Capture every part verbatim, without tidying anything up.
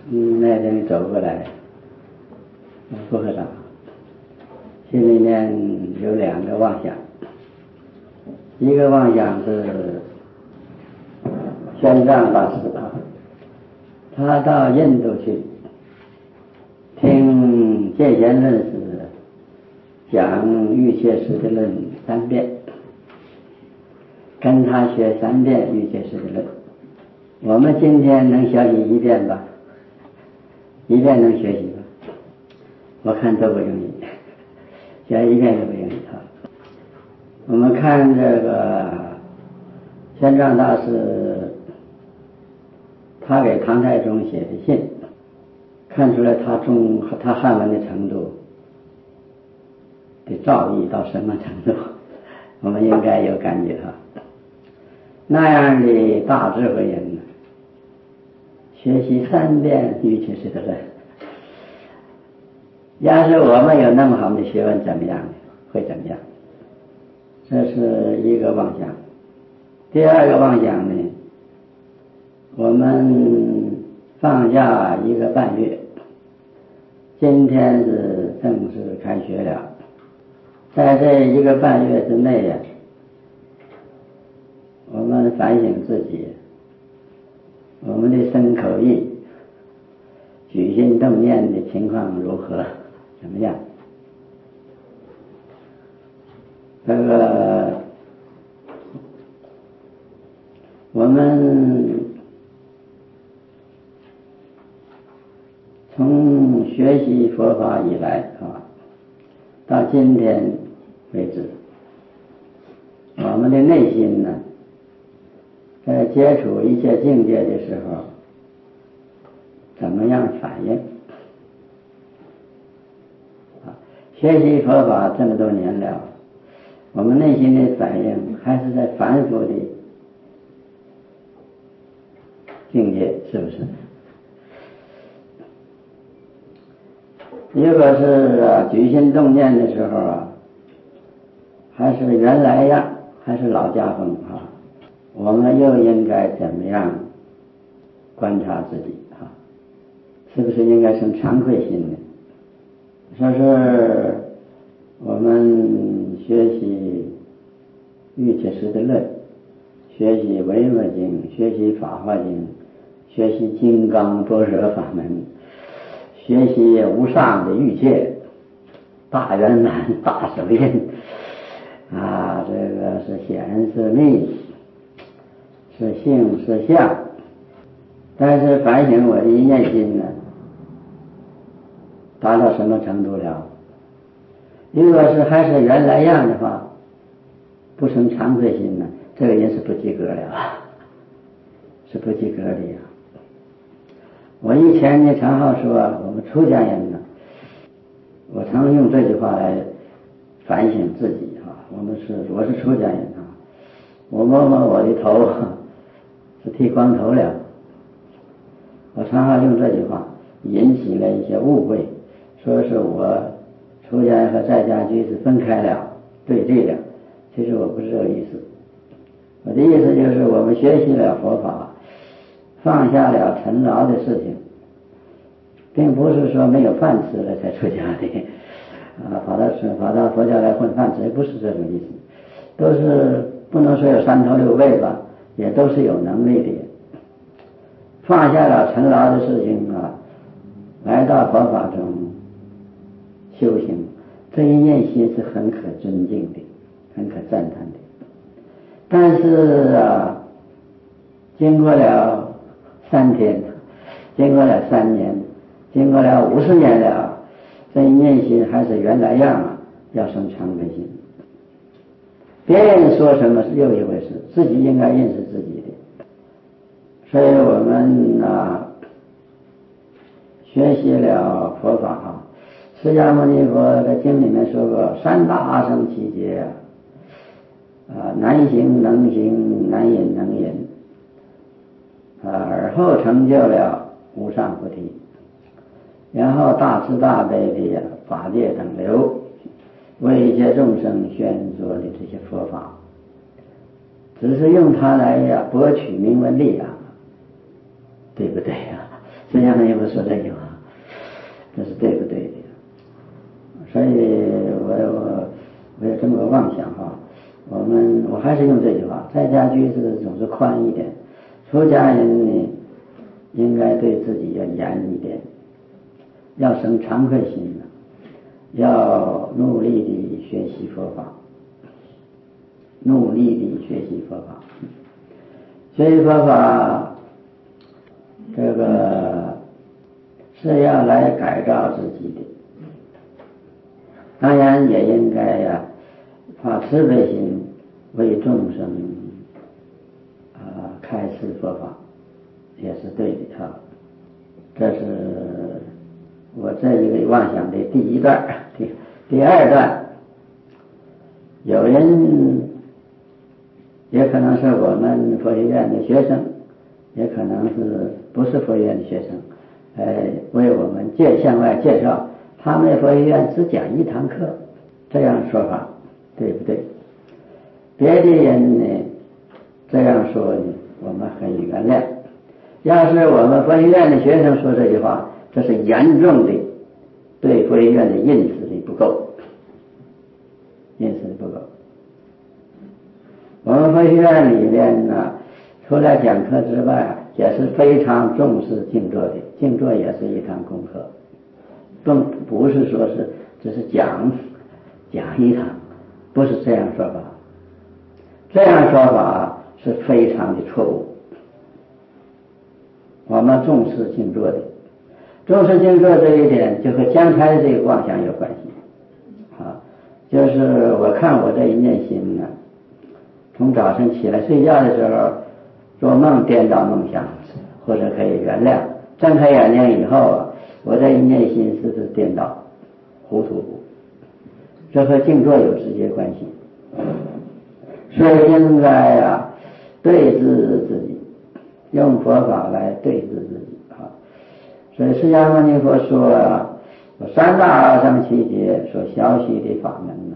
嗯，那天走过来，不合掌，心里面有两个妄想，一个妄想是玄奘大师啊，他到印度去听戒贤论师讲瑜伽师的论三遍，跟他学三遍瑜伽师的论。我们今天能学习一遍吧？一遍能学习吧？我看都不容易，学一遍都不容易啊。我们看这个玄奘大师，他给唐太宗写的信，看出来他中他汉文的程度的造诣到什么程度，我们应该有感觉啊。那样的大智慧人，学习三遍瑜伽师的论，要是我们有那么好的学问，怎么样？会怎么样？这是一个妄想。第二个妄想呢，我们放假一个半月，今天是正式开学了，在这一个半月之内呀，我们反省自己，我们的身口意举心动念的情况如何，怎么样？这个我们从学习佛法以来啊，到今天为止，我们的内心呢，在接触一切境界的时候，怎么样反应？啊，学习佛法这么多年了，我们内心的反应还是在反复的境界，是不是？如果是啊举心动念的时候啊，还是原来样，还是老家风啊，我们又应该怎么样观察自己啊？是不是应该生惭愧心呢？说是我们学习瑜伽师的论，学习维摩经，学习法华经，学习金刚般若法门，学习无上的瑜伽，大圆满大手印啊，这个是显是密，是性是相。但是反省我的一念心呢，达到什么程度了？如果是还是原来样的话，不生惭愧心呢，这个人是不及格的啊，是不及格的呀。我以前呢常好说，我们出家人呢，我常用这句话来反省自己啊。我们是我是出家人啊，我摸摸我的头是剃光头了，我常常用这句话引起了一些误会，说是我出家和在家居士分开了，对立了。其实我不是这个意思，我的意思就是我们学习了佛法，放下了尘劳的事情，并不是说没有饭吃了才出家的啊，跑到跑到佛教来混饭吃，不是这种意思，都是不能说有三头六臂吧，也都是有能力的。放下了尘劳的事情啊，来到佛法中修行，这一念心是很可尊敬的，很可赞叹的。但是啊，经过了三天，经过了三年，经过了五十年了，这一念心还是原来样啊，要生惭愧心。别人说什么是又一回事，自己应该认识自己的。所以我们啊，学习了佛法啊，释迦牟尼佛在经里面说过，三大阿僧祇劫啊，难行能行，难忍能忍啊，而后成就了无上菩提，然后大慈大悲的法界等流，为一切众生宣说的这些佛法，只是用它来呀博取名闻利养，对不对呀？ 释迦牟尼佛说这句话，这是对不对的？所以我我我有这么个妄想哈，我们我还是用这句话，在家居士总是宽一点，出家人呢应该对自己要严一点，要生惭愧心的，要努力地学习佛法，努力地学习佛法，学习佛法，这个是要来改造自己的。当然也应该呀、啊，发慈悲心，为众生啊开示佛法，也是对的哈。这是我这一个妄想的第一段。第第二段，有人也可能是我们佛学院的学生，也可能是不是佛学院的学生，呃，为我们介向外介绍。他们佛学院只讲一堂课，这样说法对不对？别的人呢这样说呢，我们可以原谅。要是我们佛学院的学生说这句话，这是严重的对佛学院的印识力不够，印识力不够。我们佛学院里面呢，除了讲课之外，也是非常重视静坐的，静坐也是一堂功课。不不是说是只是讲讲一堂，不是这样说法，这样说法是非常的错误。我们重视静坐的，重视静坐这一点就和刚才这个妄想有关系啊。就是我看我这一念心呢，从早晨起来睡觉的时候做梦颠倒梦想，或者可以原谅，睁开眼睛以后，我这一念心是不是颠倒糊涂？这和静坐有直接关系。所以应该啊对治自己，用佛法来对治自己啊。所以释迦牟尼佛说啊，三大阿僧祇劫所消息的法门呢，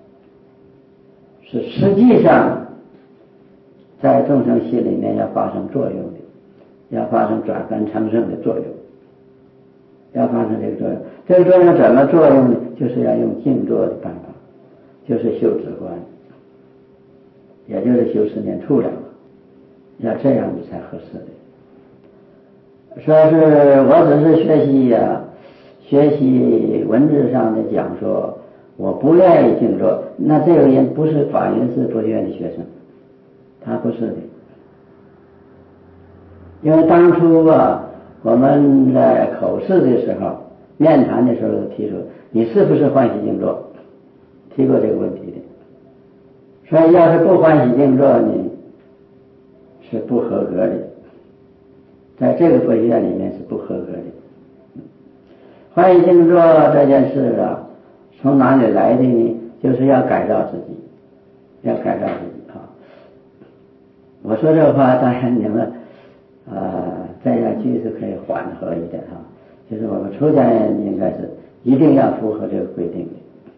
是实际上在众生心里面要发生作用的，要发生转凡成圣的作用，要发生这个作用。这个作用怎么作用呢？就是要用静坐的办法，就是修止观，也就是修十念处了，要这样子才合适的。说是我只是学习呀、啊，学习文字上的讲说，我不愿意静坐，那这个人不是法云寺佛学院的学生，他不是的。因为当初啊，我们在口试的时候，面谈的时候提出，你是不是欢喜静坐？提过这个问题的。所以要是不欢喜静坐呢，是不合格的，在这个佛学院里面是不合格的。欢喜静坐这件事啊，从哪里来的呢？就是要改造自己，要改造自己啊。我说这个话，当然你们啊，在家居士可以缓和一点哈，就是我们出家人应该是一定要符合这个规定的，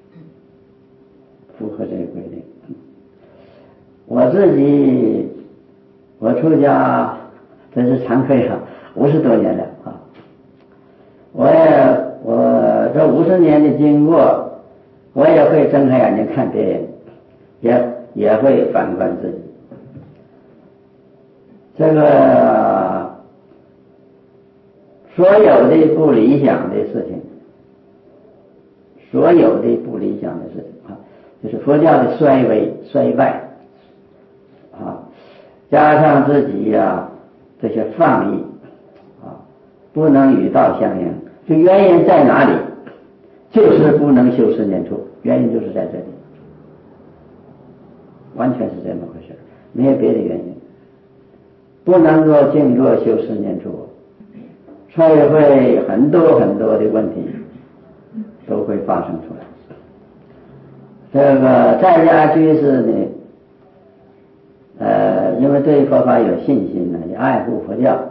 符合这个规定。我自己，我出家真是惭愧啊，五十多年了啊。我也我这五十年的经过，我也会睁开眼睛看别人，也也会反观自己。这个所有的不理想的事情，所有的不理想的事情啊，就是佛教的衰微衰败啊，加上自己呀、啊、这些放逸啊，不能与道相应，这原因在哪里？就是不能修十念处，原因就是在这里，完全是这么回事，没有别的原因。不能够静坐修十念处，所以会很多很多的问题都会发生出来。这个在家居士呢，呃，因为对佛法有信心呢，也爱护佛教，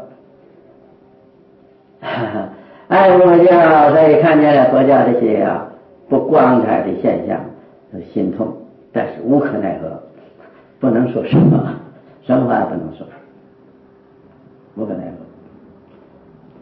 爱护佛教，所以看见了佛教这些啊不光彩的现象，心痛，但是无可奈何，不能说什么，什么话也不能说。无可奈何。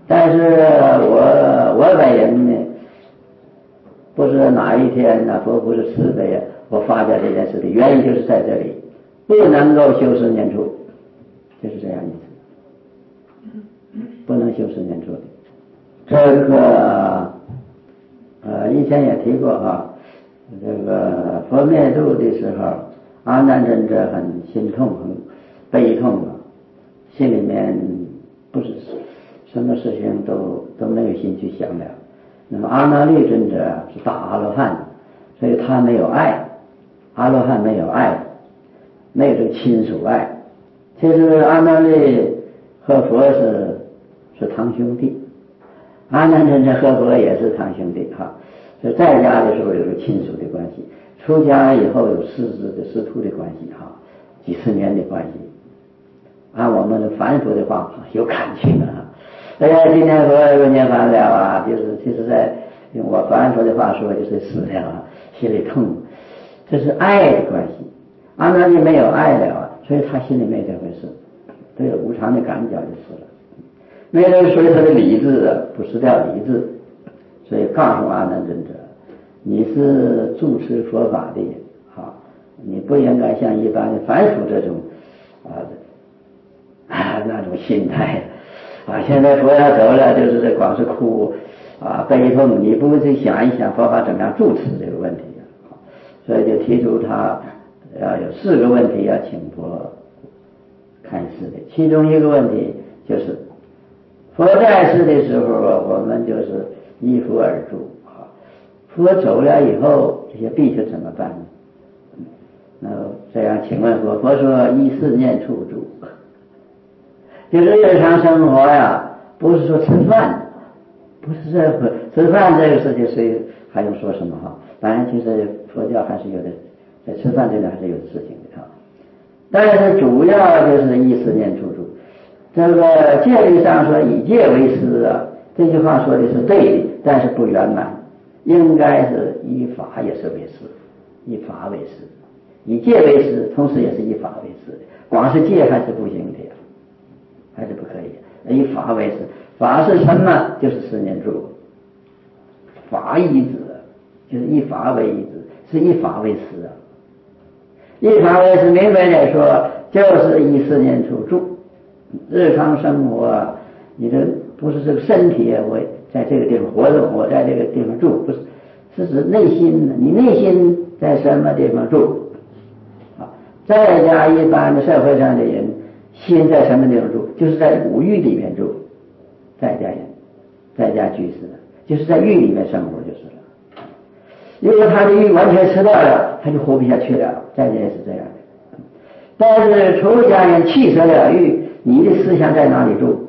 但是我我本人呢，不是哪一天呢、啊，佛不是慈悲啊，我发觉这件事的原因就是在这里，不能够修十念处，就是这样意思，不能修十念处的。这个呃以前也提过啊，这个佛灭度的时候，阿难尊者很心痛很悲痛啊，心里面不是什么事情都都没有心去想了。那么阿那律尊者是大阿罗汉，所以他没有爱，阿罗汉没有爱，没有这个亲属爱。其实阿那律和佛是是堂兄弟，阿难尊者和佛也是堂兄弟哈。所以在家的时候有个亲属的关系，出家以后有师子的师徒的关系哈，几十年的关系。按我们的凡夫的话，有感情啊。哎呀，今天说又念烦了啊，就是其实在用我凡夫的话说，就是死了啊，心里痛。这是爱的关系。阿难律没有爱了啊，所以他心里没这回事，都有无常的感觉就是了。没有，所以他的理智啊，不失掉理智。所以告诉阿难尊者，你是主持佛法的人啊，你不应该像一般的凡夫这种啊啊那种心态啊。现在佛要走了，就是光是哭啊悲痛，你不去想一想佛法怎么样主持这个问题啊。所以就提出他要有四个问题要请佛看世的，其中一个问题就是佛在世的时候啊，我们就是依佛而住啊。佛走了以后，这些必须怎么办呢？那这样，请问佛，佛说依四念处住，就是日常生活呀，不是说吃饭，不是这吃饭这个事情，谁还用说什么哈？当然，其实佛教还是有的，在吃饭这里还是有事情的哈。但是主要就是依四念处住。这个戒律上说以戒为师啊，这句话说的是对的，但是不圆满，应该是以法也是为师，以法为师，以戒为师，同时也是以法为师，光是戒还是不行的，还是不可以，以法为师。法是什么？就是四念处，法依止，就是以法为依止，是以法为师啊。以法为师，明白来说就是以四念处住。日常生活啊，你的不是这个身体啊，我在这个地方活动，我在这个地方住，不是，是指内心，你内心在什么地方住啊？在家一般的社会上的人，心在什么地方住？就是在五欲里面住，在家人，在家居士，就是在狱里面生活就是了。如果他的欲完全吃掉了，他就活不下去了，在家也是这样的。但是出家人弃舍了欲，你的思想在哪里住？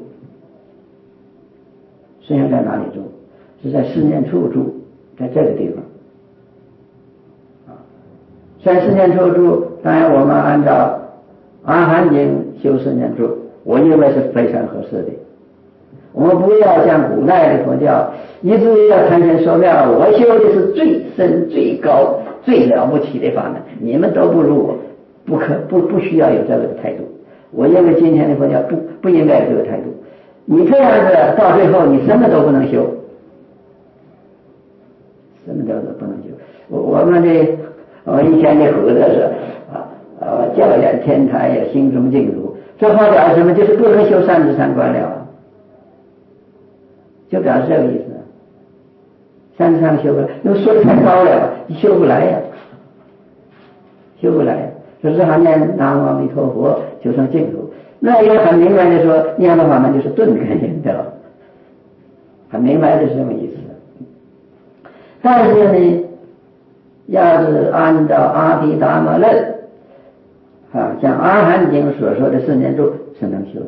思想在哪里住？是在四念处住，在这个地方啊，在四念处住。当然，我们按照阿含经修四念处，我认为是非常合适的。我们不要像古代的佛教，一直要谈天说妙，我修的是最深、最高、最了不起的法门，你们都不如我，不可不不需要有这个态度。我认为今天的佛教不不应该有这个态度。你这样子到最后，你什么都不能修，什么都不能修。我我们的我们以前的古德是啊啊，教演天台呀，心中净土，这话表示什么？就是不能修三智三观了，就表示这个意思。三智三修不来，因为说的太高了，你修不来呀，修不来呀。就是还念南无阿弥陀佛，就成净土。那也很明白的说，念的法门就是顿根引导，很明白的是这么意思。但是呢，要是按照阿毗达摩论啊，像阿含经所说的四念处是能修的，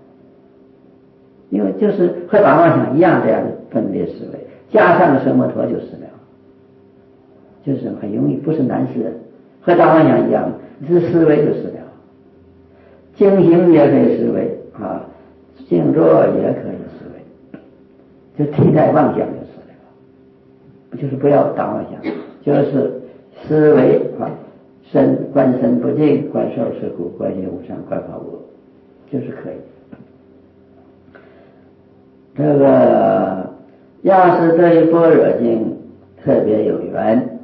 因为就是和打妄想一样这样的分别思维，加上个奢摩陀就是了，就是很容易，不是难事，和打妄想一样，是思维就是了。静行也可以思维啊，静坐也可以思维，就替代妄想就是了，不就是不要打妄想，就是思维啊，身观身不净，观受是苦，观业无常，观法无我，就是可以。 这个要是对般若经特别有缘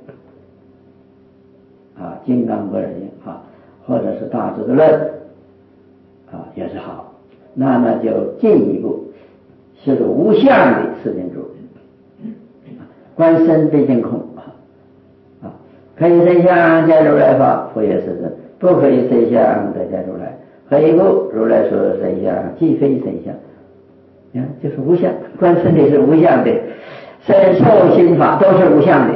啊，金刚般若经啊，或者是大智度论啊，也是好。那么就进一步是个无相的四念住，观身对境空啊，可以身相见如来法，佛也是真；不可以身相得见如来。何以故？如来说身相即非身相，你看就是无相，观身体是无相的，身受心法都是无相的。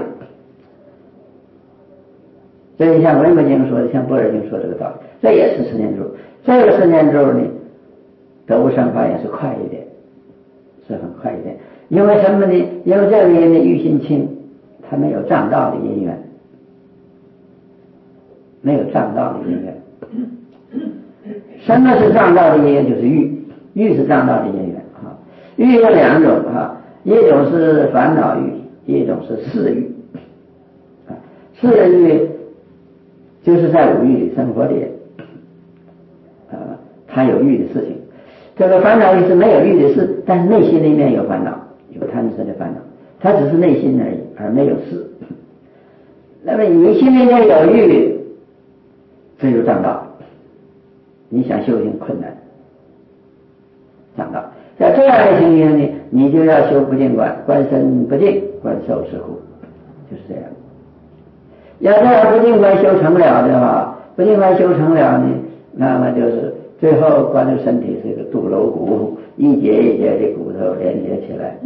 所以像维摩经说的，像般若经说这个道理，这也是四念住。这个四念住呢，得无生法也是快一点，是很快一点。因为什么呢？因为这个人的欲心轻，他没有障道的因缘，没有障道的因缘。什么是障道的因缘？就是欲，欲是障道的因缘啊。欲有两种啊，一种是烦恼欲，一种是事欲啊。事欲就是在五欲里生活的啊，他有欲的事情。这个烦恼欲是没有欲的事，但是内心里面有烦恼，有贪嗔的烦恼，它只是内心而已，而没有事。那么你心里面有欲，这就障道，你想修行困难，障道。在这样的情形呢，你就要修不净观，观身不净，观受是苦，就是这样。要这样不净观修成了的话，不净观修成了呢，那么就是最后观这个身体是一个肚楼骨，一节一节的骨头连接起来。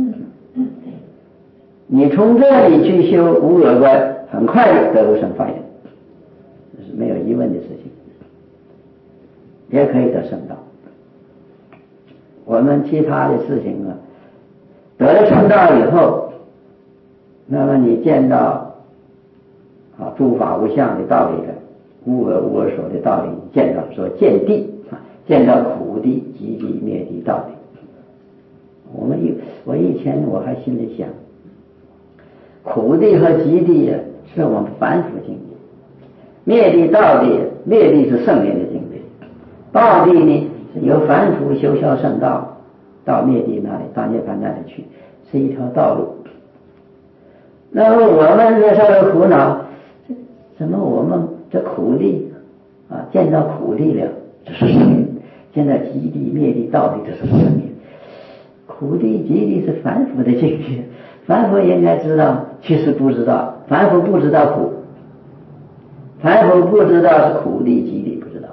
你从这里去修无我观，很快得无生法眼，这是没有疑问的事情，也可以得圣道。我们其他的事情啊，得了圣道以后，那么你见到啊诸法无相的道理了，无我无我所的道理，见到说见地啊，见到苦地、极地、灭地道理。我们以我以前我还心里想，苦地和极地啊，是我们凡夫境界；灭地道地，灭地是圣人的境界。道地呢，是由凡夫修效圣道，到灭地那里，到涅槃那里去，是一条道路。那么我们这受了苦恼，怎么我们这苦地啊，见到苦地了，这是圣人；见到极地、灭地道地，这是圣人。苦地、极地是凡夫的境界，凡夫应该知道，其实不知道。凡夫不知道苦，凡夫不知道是苦地、极地，不知道。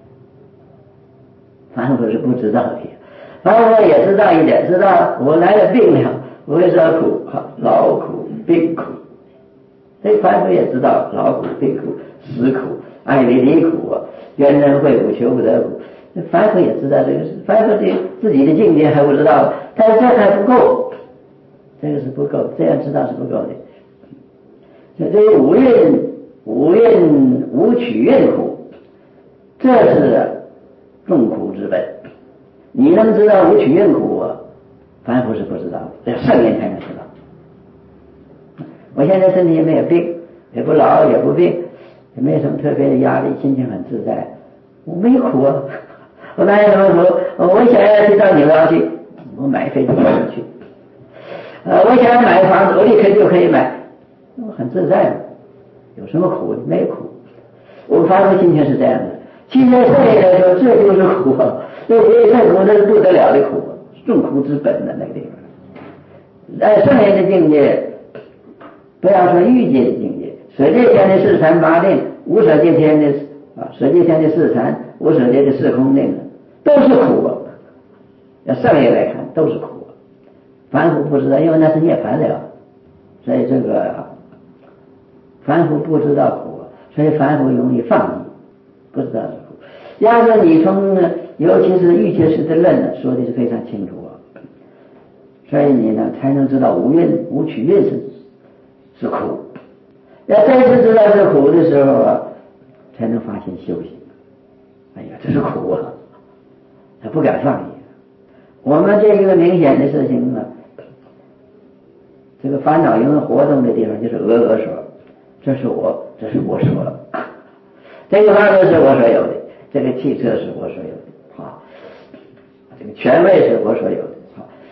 凡夫是不知道的，凡夫也知道一点，知道我来了病了，我为什么苦？劳苦、病苦。所以凡夫也知道劳苦、病苦、死苦、爱离离苦、冤人会苦、求不得苦。凡夫也知道这个事，凡夫对自己的境界还不知道，但是这还不够，这个是不够，这样知道是不够的。这这五蕴五蕴无取蕴苦，这是众苦之本。你能知道无取蕴苦啊，凡夫是不知道的，圣人才能知道。我现在身体也没有病，也不老也不病，也没有什么特别的压力，心情很自在，我没有苦啊。我哪有什么苦？我想要去到纽约去，我买飞机票去。呃，我想要买房子，我立刻就可以买，我很自在，有什么苦？没有苦。我发出心情是这样的。其实圣人来说，这就是苦啊，这这苦那是不得了的苦，众苦之本的那个地方。在圣人的境界，不要说欲界的境界，舍界天的四禅八定，无舍界天的啊，舍界天的四禅，无舍界的四空定，都是苦啊。要圣人来看，都是苦啊。凡夫不知道，因为那是涅槃了，所以这个凡夫不知道苦，所以凡夫容易放逸，不知道是苦。要是你从尤其是欲界师的论呢，说的是非常清楚啊，所以你呢才能知道无蕴无取蕴是是苦。要再次知道是苦的时候啊，才能发现修行。哎呀，这是苦啊，他不敢放逸。我们这一个明显的事情啊，这个烦恼因为活动的地方就是俄俄所，这是我，这是我所，这个房子是我所有的，这个汽车是我所有的，啊，这个权位是我所有的，啊，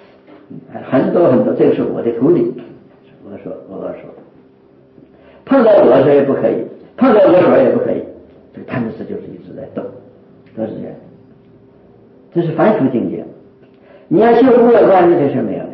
很多很多，这个是我的徒弟。我说我说，碰到我说也不可以，碰到我说也不可以。这个贪嗔痴就是一直在动，都是这样。这是凡夫境界。你要修无我观，这事没有了，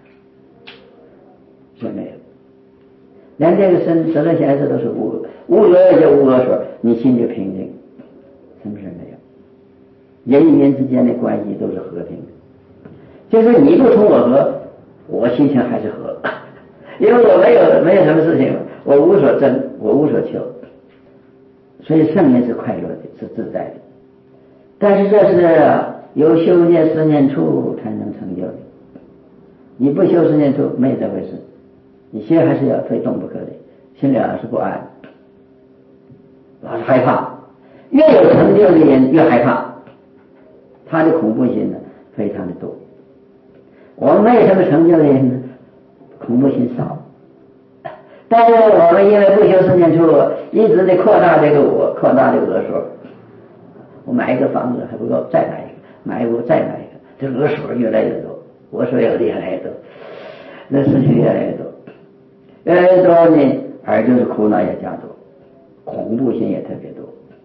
这没有。连这个身十论显示都是无无我就无我说，你心就平静，什么事没有。人与人之间的关系都是和平的，就是你不同我和，我心情还是和，因为我没有没有什么事情，我无所争，我无所求，所以圣人是快乐的，是自在的。但是这是有修念十念处才能成就的，你不修十念处没有这回事，你心还是要非动不可的，心里老是不安，老是害怕，越有成就的人越害怕，他的恐怖心呢非常的多。我们没有什么成就的人呢，恐怖心少，但是我们因为不修十念处，一直的扩大这个我，扩大这个我说，我买一个房子还不够，再买一个，买一个再买一个，这个我说越来越多，我说越来越多，那事情越来越多，越来越多呢，而就是苦恼也加多，恐怖心也特别多。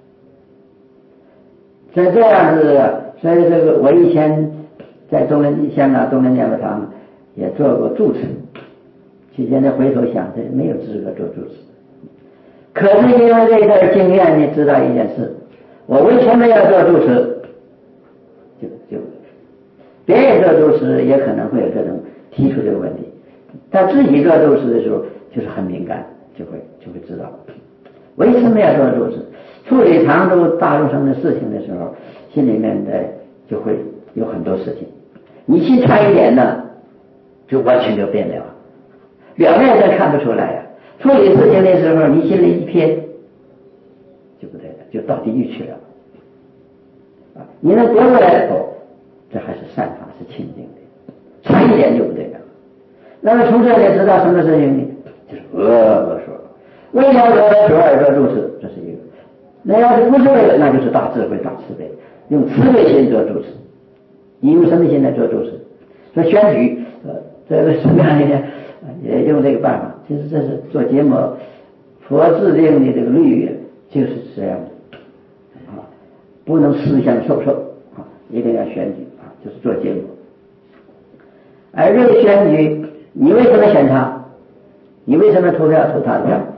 所以这样子，所以这个我以前在中人香港中人讲堂也做过住持，期间呢回头想，这没有资格做住持。可是因为这段经验，你知道一件事，我为什么要做住持？就就别人做住持也可能会有这种提出这个问题，但自己做住持的时候就是很敏感，就会就会知道为什么要做住持。处理常州大众生的事情的时候，心里面的就会有很多事情，你心差一点呢，就完全就变了，表面上看不出来呀、啊。处理事情的时候，你心里一偏，就不对了，就到地狱去了。啊，你能夺过来哦，这还是善法，是清净的，差一点就不对了。那么从这里知道什么事情呢？就是恶恶说，为了得说而做住持，这是一个。那要是不是为了，那就是大智慧、大慈悲，用慈悲心做住持。你用什么心来做住持？说选举，呃，这个什么样的呢？也用这个办法。其实这是做节目，佛制定的这个律就是这样的啊，不能私相授受啊，一定要选举啊，就是做节目。而这个选举，你为什么选他？你为什么投票投他的票？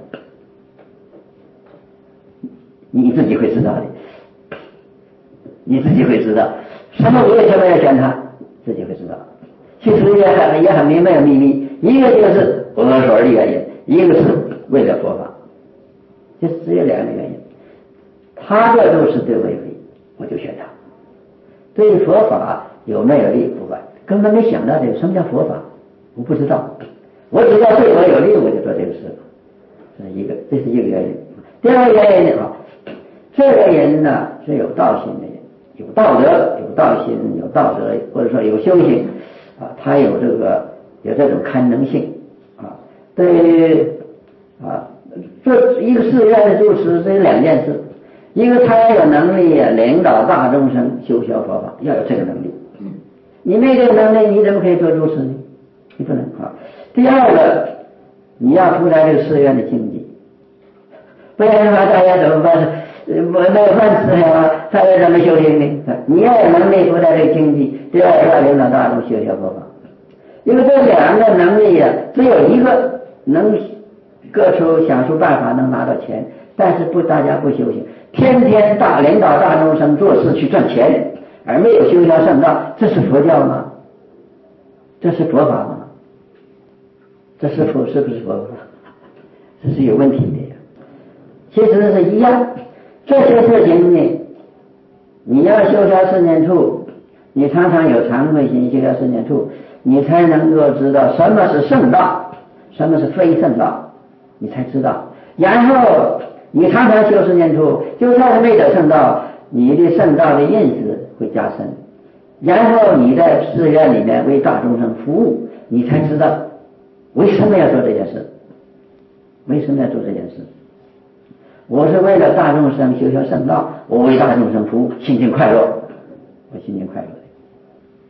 你自己会知道的，你自己会知道什么为什么要选他，自己会知道。其实也很也很明白的秘密，一个就是我们说的原因，一个是为了佛法，就是只有两个原因。他这都是对我有利，我就选他。对佛法有没有利不管，根本没想到这个什么叫佛法，我不知道，我只要对我有利，我就做这个事。这是一个，这是一个原因。第二个原因呢？这个人呢是有道心的人，有道德，有道心，有道德，或者说有修行啊，他有这个有这种堪能性啊。对于啊，做一个寺院的住持，这两件事，一个他要有能力领导大众生修学佛法，要有这个能力。你没这个能力，你怎么可以做住持呢？你不能啊。第二个，你要负担这个寺院的经济，不然的话，大家怎么办？我没有饭吃呀，他要怎么修行呢？你要有能力负担这个经济，第二要领导大众修学佛法。因为这两个能力呀、啊，只有一个能各处想出办法能拿到钱，但是不大家不修行，天天大领导大众生做事去赚钱，而没有修学圣道，这是佛教吗？这是佛法吗？这是佛是不是佛法？这是有问题的呀。其实是一样。这些事情呢，你要修学四念处，你常常有惭愧心，修学四念处，你才能够知道什么是圣道，什么是非圣道，你才知道。然后你常常修四念处，就算是没得圣道，你的圣道的认识会加深。然后你在寺院里面为大众生服务，你才知道为什么要做这件事，为什么要做这件事。我是为了大众生修学圣道，我为大众生服务，心情快乐，我心情快乐。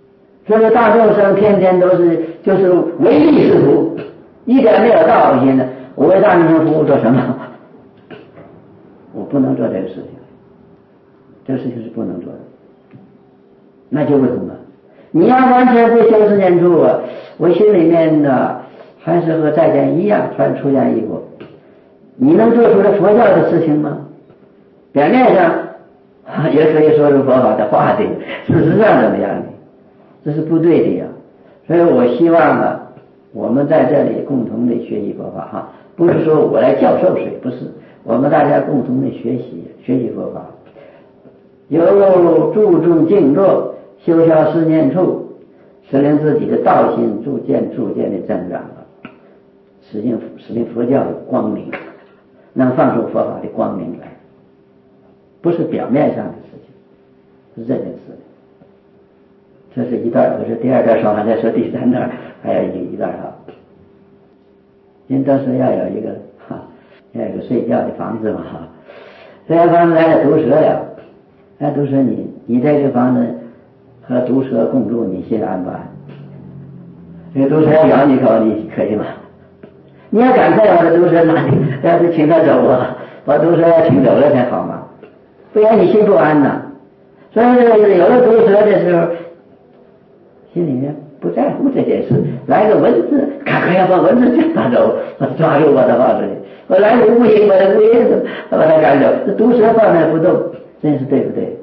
所以大众生天天都是就是唯利是图，一点没有道心的。我为大众生服务做什么？我不能做这个事情，这个事情是不能做的。那就为什么？你要完全不修持念处啊，我心里面呢还是和在前一样，突然出现一股，你能做出来佛教的事情吗？表面上也可以说出佛法的话的，事实上怎么样呢？这是不对的呀。所以我希望啊，我们在这里共同的学习佛法哈，不是说我来教授谁，不是，我们大家共同的学习学习佛法，有注重静坐，修消思念处，使令自己的道心逐渐逐渐的增长了，使令使令佛教的光明，能放出佛法的光明来，不是表面上的事情，是这件事。这是一段，我说第二段说完再说第三段，还有一一段哈。人都说要有一个哈，要有一个睡觉的房子嘛哈，这间房子来了毒蛇了，来毒蛇你你这个房子和毒蛇共住，你心安不安？这个毒蛇要咬你一口，你可以吗？你要赶快把这毒蛇拿去，要是请他走啊，把毒蛇请走了才好嘛，不然你心不安呐。所以有了毒蛇的时候，心里面不在乎这件事，来个蚊子，赶快要把蚊子抓走，把它抓住把它放这里。我来个乌蝇，把它乌蝇把它赶走，这毒蛇放那不动，真是对不对？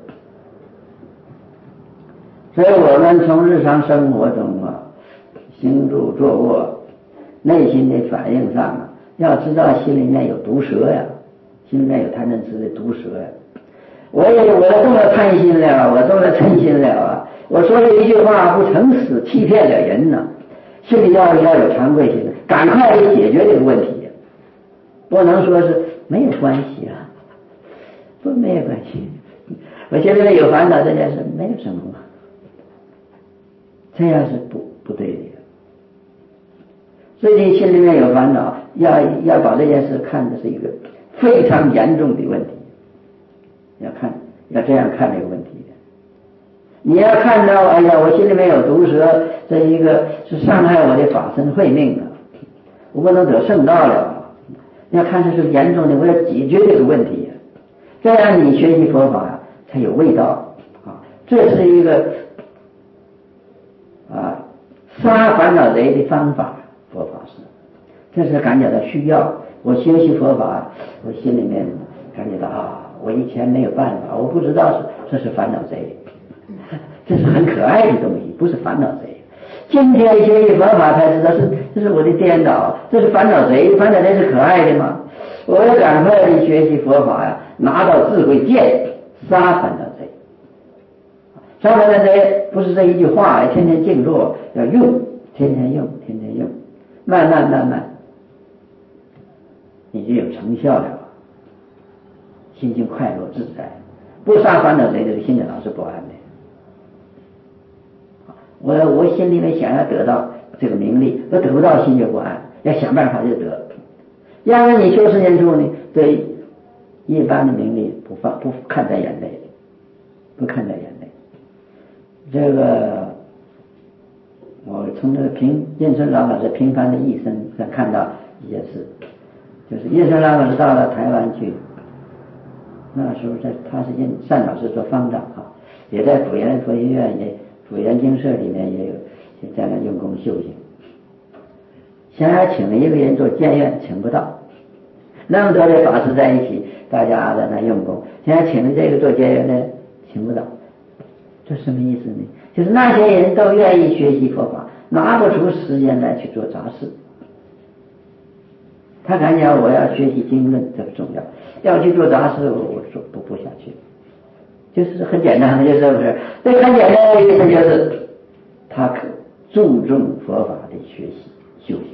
所以我们从日常生活中啊，行住坐卧，内心的反应上啊，要知道心里面有毒蛇呀，心里面有贪嗔痴的毒蛇呀。我也我动了贪心了，我动了嗔心了啊！我说了一句话不诚实，欺骗了人呢、啊，心里要要有惭愧心，赶快解决这个问题，不能说是没有关系啊，不没有关系。我心里面有烦恼这件事没有什么嘛，这样是不不对的。自己心里面有烦恼，要要把这件事看的是一个非常严重的问题。要看，要这样看这个问题的。你要看到，哎呀，我心里面有毒蛇，这一个是伤害我的法身慧命的，我不能得圣道了。要看这是严重的，我要解决这个问题，这样你学习佛法呀才有味道啊。这是一个啊杀烦恼贼的方法，佛法是，这是感觉到需要。我学习佛法，我心里面感觉到啊。我以前没有办法，我不知道是这是烦恼贼，这是很可爱的东西，不是烦恼贼。今天学习佛法才知道是这是我的颠倒，这是烦恼贼，烦恼贼是可爱的吗？我要赶快的学习佛法呀，拿到智慧剑，杀烦恼贼。杀烦恼贼不是这一句话，天天静坐要用，天天用，天天用，慢慢慢慢，你就有成效了。心情快乐自在，不杀烦恼贼的心里老是不安的。我我心里面想要得到这个名利，我得不到心就不安，要想办法就得。要是你修持念处呢，对一般的名利不放不看在眼内，不看在眼内。这个我从这个平印顺老法师平凡的一生上看到一件事，就是印顺老法师到了台湾去。那时候在他是印单老师做方丈啊，也在辅仁佛学院也辅仁精舍里面也有在那用功修行。想要请一个人做监院，请不到，那么多的法师在一起，大家在那用功，现在请这个做监院呢，请不到。这什么意思呢？就是那些人都愿意学习佛法，拿不出时间来去做杂事。他感觉我要学习经论，这个重要，要去做杂事，我我做不不下去，就是很简单的，就是不是？这很简单的意思就是，他可注重佛法的学习修行，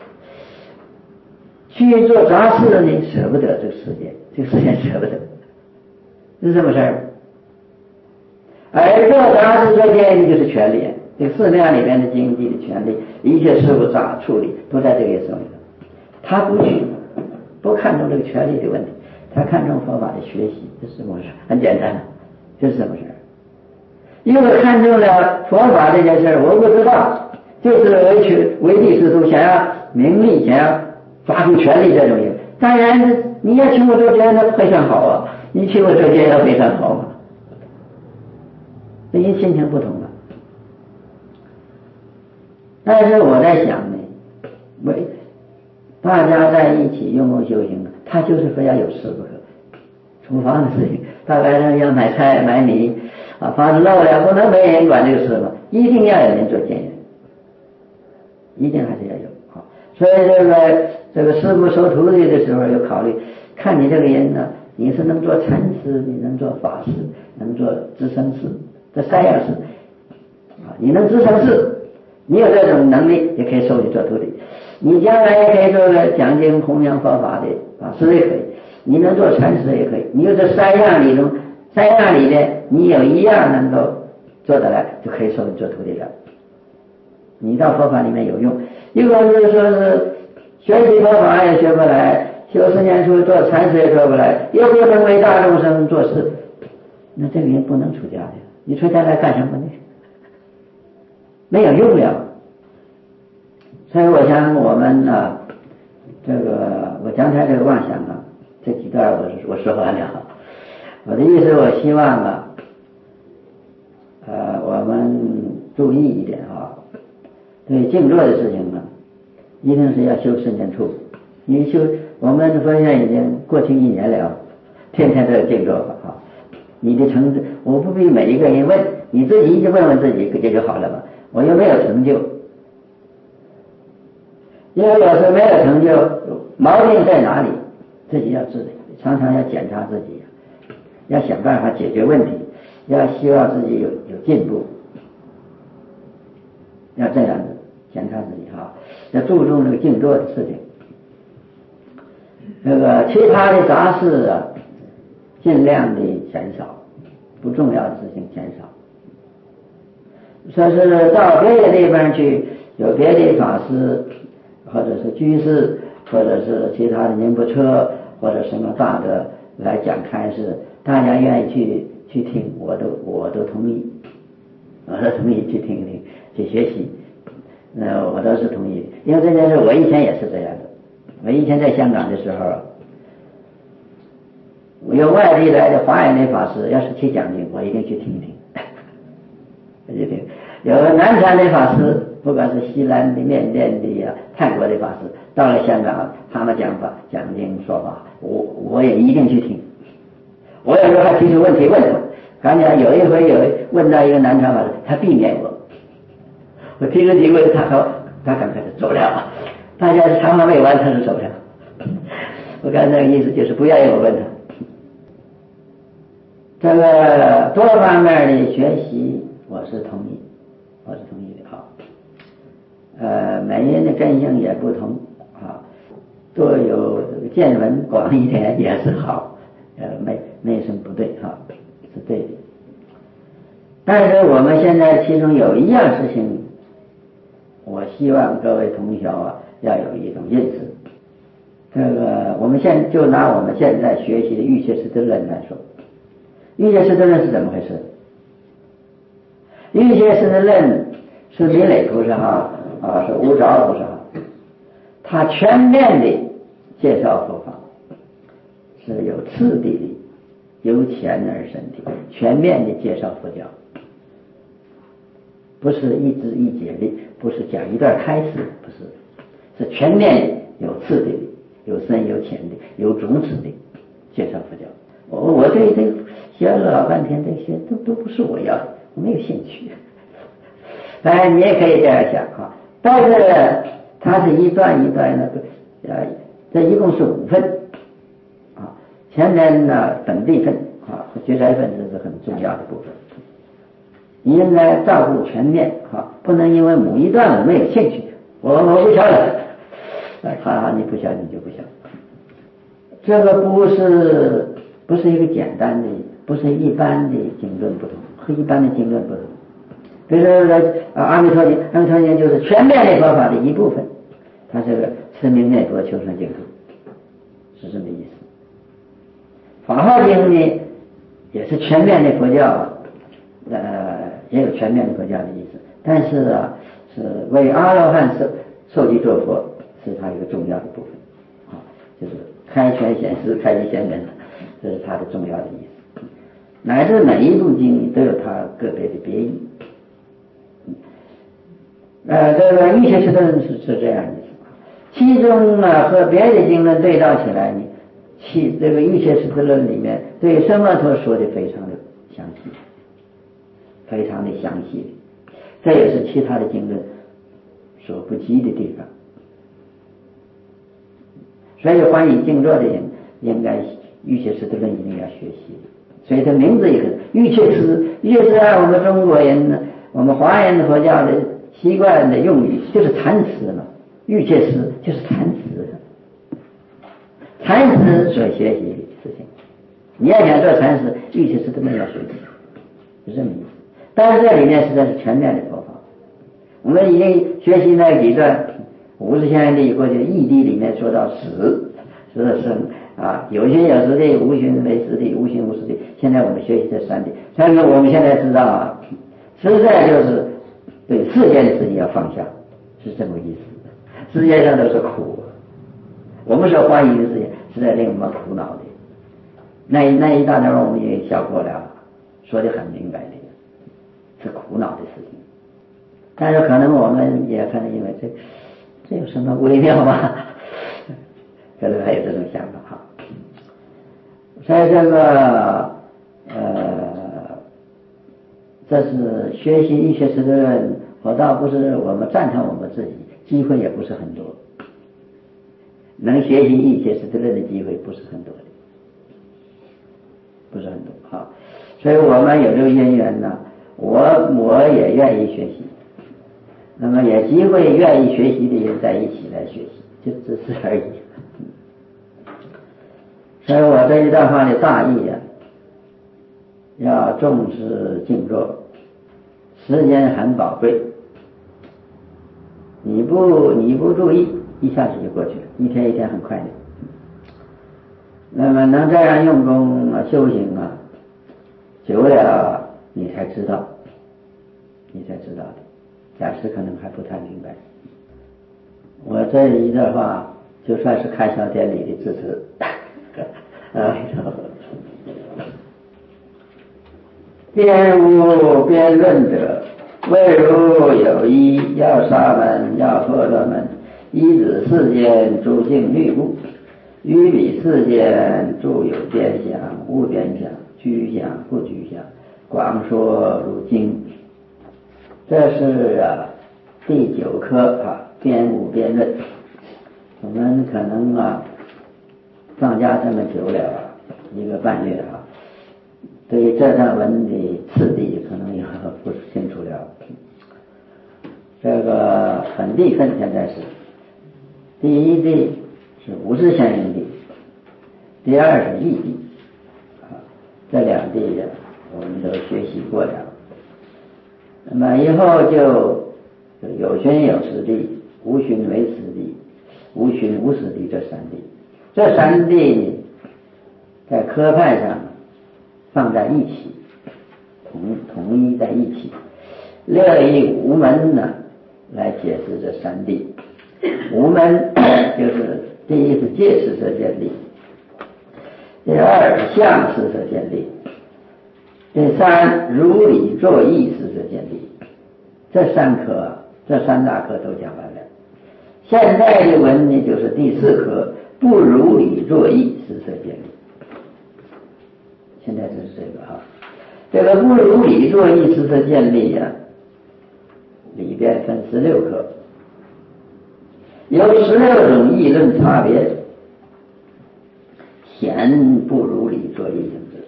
去做杂事呢，舍不得这个时间，这个时间舍不得，是这么事儿。而做杂事做监狱就是权利，这个寺庙里面的经济的权利，一切事务杂处理都在这个手里。他不去，不看重这个权利的问题，他看重佛法的学习，这是怎么回事？很简单，这是怎么回事？ 因为看中了佛法这件事，我不知道，就是唯取唯利是图，想要名利，想要抓住权力这种人。当然，你要请我做监，那非常好啊！你请我做监要非常好嘛。因为心情不同了。但是我在想呢，为大家在一起用功修行，他就是非要有事不可。厨房的事情，大概要买菜买米啊，房子漏了不能没人管这个事嘛，一定要有人做监员，一定还是要有啊。所以这个这个师父收徒弟的时候有考虑，看你这个人呢，你是能做禅师，你能做法师，能做知生师，这三样事啊，你能知生事，你有这种能力，也可以收你做徒弟。你将来也可以做个讲经弘扬佛法的法师也可以，你能做禅师也可以。你有这三样里中，三样里面你有一样能够做得来，就可以收你做徒弟了。你到佛法里面有用。一个是说是学习佛法也学不来，修十年书做禅师也做不来，又不能为大众生做事，那这个人不能出家的。你出家来干什么呢？没有用了。所以我想我们呢、啊，这个我刚才这个妄想啊，这几段我我说完了。我的意思，我希望啊，呃，我们注意一点啊，对静坐的事情呢，一定是要修十年处。你修，我们佛院已经过去一年了，天天都有静坐法啊。你的成就，我不必每一个人问，你自己就问问自己，这就好了嘛。我又没有成就。因为有时候没有成就，毛病在哪里，自己要知道，常常要检查自己，要想办法解决问题，要希望自己有有进步，要这样子检查自己哈，要注重这个静坐的事情。那个其他的杂事啊，尽量的减少，不重要的事情减少。说是到别的地方去，有别的法师。或者是居士，或者是其他的仁波切，或者什么大德来讲开示，大家愿意去去听，我都我都同意，我都同意去听一听，去学习，呃，我都是同意的。因为这件事我以前也是这样的，我以前在香港的时候，我有外地来的华人的法师，要是去讲经，我一定去听一听，我去听。有南传的法师，不管是西南的、缅甸的呀、泰国的法师，到了香港，他们讲法、讲经说法，我我也一定去听。我有时候还提出问题问他，刚才有一回有问到一个南传法师，他避免我，我提出提问，他说他赶快就走了，大家谈话未完，他就走了。我刚才那个意思就是不要有我问他。这个多方面的学习，我是同意。我是同意的啊，呃，每人的根性也不同啊，都有这个见闻广一点也是好，呃，没没什么不对啊，是对的。但是我们现在其中有一样事情，我希望各位同学啊要有一种认识。这个我们现就拿我们现在学习的瑜伽师地论来说，瑜伽师地论是怎么回事？瑜伽师地论是弥勒菩萨啊，啊是无着菩萨，他全面的介绍佛法，是有次第的，由浅而深的，全面的介绍佛教，不是一知一解的，不是讲一段开始，不是，是全面有次第的，有深有浅的，有种子的介绍佛教。我我对这学了老半天，这些都都不是我要的，我没有兴趣。当然你也可以这样想啊，但是它是一段一段的，呃，这一共是五份啊。前面呢本地分啊和觉斋分这是很重要的部分，你应该照顾全面啊，不能因为某一段我没有兴趣，我我不晓得，好，你不晓得你就不晓得。这个不是不是一个简单的，不是一般的经论不同，和一般的经论不同。比如说啊，阿弥陀经，阿弥陀经就是全面的佛法的一部分，它是个持名念佛求生净土，是这么意思。法华经呢，也是全面的佛教，呃， 也有全面的佛教的意思，但是啊，是为阿罗汉受受记作佛，是它一个重要的部分啊，就是开权显实，开机显本，这是它的重要的意思。乃至每一部经都有它个别的别义。呃，这个玉切师论是是这样的意思，其中呢和别的经论对照起来，你其这个玉切师论里面对什么都说的非常的详细，非常的详细，这也是其他的经论所不及的地方。所以欢喜静坐的人应该玉切师论一定要学习，所以它名字也是玉切师。玉切师按我们中国人呢，我们华人佛教的习惯的用语就是禅师嘛，玉切师就是禅师，禅师所学习的事情，你要想做禅师，玉切师都没有学习，是这么意思。但是这里面实在是全面的佛法，我们已经学习那几段五十相地或者义谛里面说到实实生啊，有心有实地，无心没实地，无心无实地。现在我们学习这三谛，但是我们现在知道啊，实在就是对世间的事情要放下，是这么意思。世界上都是苦，我们所欢喜的事情是在令我们苦恼的。那一那一大段我们也小过了，说的很明白的，是苦恼的事情。但是可能我们也可能因为这这有什么微妙吧，可能还有这种想法哈。在这个呃，这是学习一些事的人，我倒不是我们赞成我们自己，机会也不是很多，能学习一些事的人的机会不是很多的，不是很多哈。所以我们有这个因缘呢，我我也愿意学习，那么也机会愿意学习的人在一起来学习，就只是而已。所以我这一段话的大意啊，要重视静坐，时间很宝贵，你不你不注意，一下子就过去了，一天一天很快的。那么能这样用功啊修行啊，久了你才知道，你才知道的，暂时可能还不太明白。我这一段话就算是开销典礼的支持。啊，辩无辩论者，谓如有一要沙门，要婆罗门，依止世间诸境律故，于彼世间诸有边相，无边相，居相不居相，广说如经。这是啊第九科啊辩无辩论。我们可能啊放假这么久了，一个半月啊，对于这段文的次第可能也不清楚了。这个本地分现在是第一地是五十相应地，第二是义地啊，这两地呀我们都学习过了。那么以后就有寻有实地，无寻为实地，无寻无实地这三地。这三地在科派上放在一起，统统一在一起，乐以五门呢来解释这三地。五门就是第一是戒识色见力，第二是相识色见力，第三如理作意识色见力。这三科这三大科都讲完了。现在的文呢就是第四科不如理作意识色见力。现在就是这个哈，这个不如理作意识色见力呀、啊，里边分十六科，有十六种议论差别，显不如理作意性质，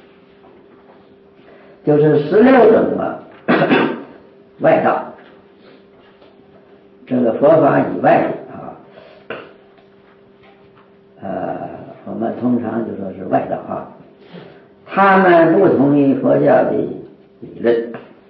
就是十六种啊外道，这个佛法以外的啊，呃，我们通常就说是外道啊。他们不同于佛教的理论，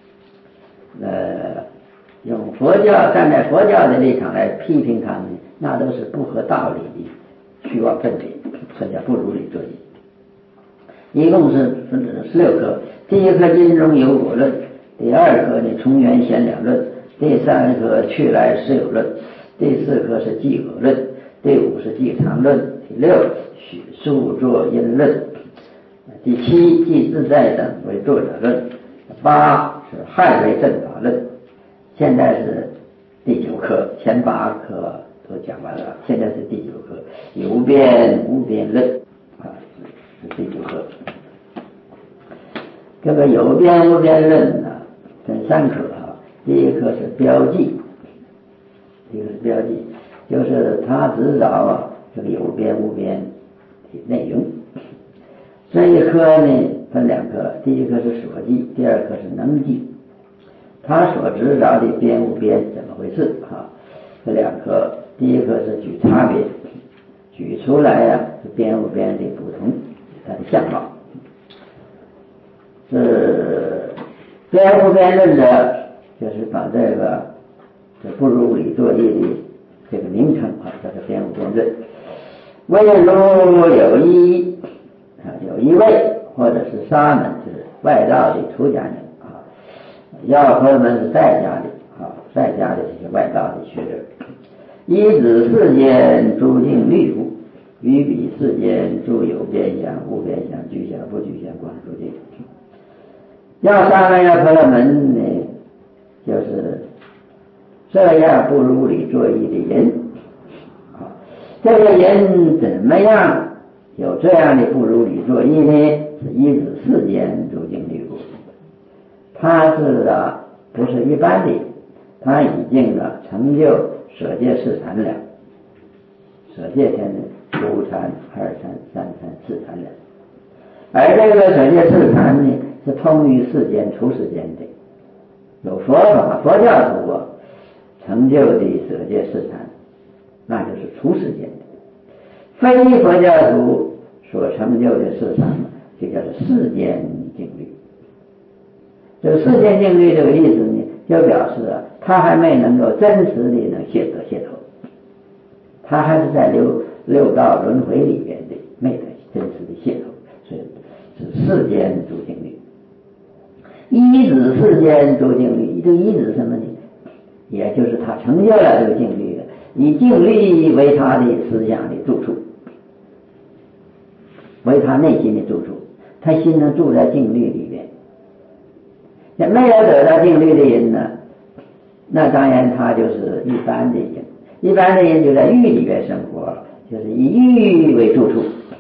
呃，用佛教站在佛教的立场来批评他们，那都是不合道理的虚妄分别，这叫不如理作意。一共是十六科，第一科经中有我论， 第二课呢从缘显了论，第三课去来实有论，第四课是寂合论，第五是寂常论，第六许数作因论，第七即自在等为作者论，八是害为正法论。现在是第九课，前八课都讲完了，现在是第九课有边无边论啊，是第九课。这个有边无边论呢分三课啊，第一课是标记，第一个是标记，就是他指导啊这个有边无边的内容。这一课呢分两课，第一课是所记，第二课是能记。他所指导的边无边怎么回事啊？这两课，第一课是举差别，举出来呀、啊、是边无边的不同，它的相貌。是边无边论的，就是把这个这不如理作意的这个名称啊，叫做边无边论。为如有一啊有一位或者是沙门，就是外道的出家人啊，要和们是在家的啊，在家的这些外道的学者，依止世间诸境律物，于彼世间诸有边相、无边相、具相、不具相、广诸境。要沙门要婆罗门呢，就是这样不如理作意的人啊，这个人怎么样有这样的不如理作意呢？是依止世间诸境律物，他是啊不是一般的，他已经啊成就舍戒四禅了。舍戒天的初禅、二禅、三禅、四禅了，而这个舍戒四禅呢是通于世间、出世间的。有佛法佛教徒啊成就的舍戒四禅，那就是出世间的；非佛教徒所成就的四禅，就叫做世间境律。这个世间境律这个意思呢，就表示啊，他还没能够真实的能解得解脱，他还是在六六道轮回里面的，没得真实的解脱，所以是世间诸境律。依止世间诸境律，这个依止什么呢？也就是他成就了这个境律了，以境律为他的思想的住处，为他内心的住处，他心能住在境律里面。那没有得到境律的人呢，那当然他就是一般的人，一般的人就在欲里面生活，就是以欲为住处。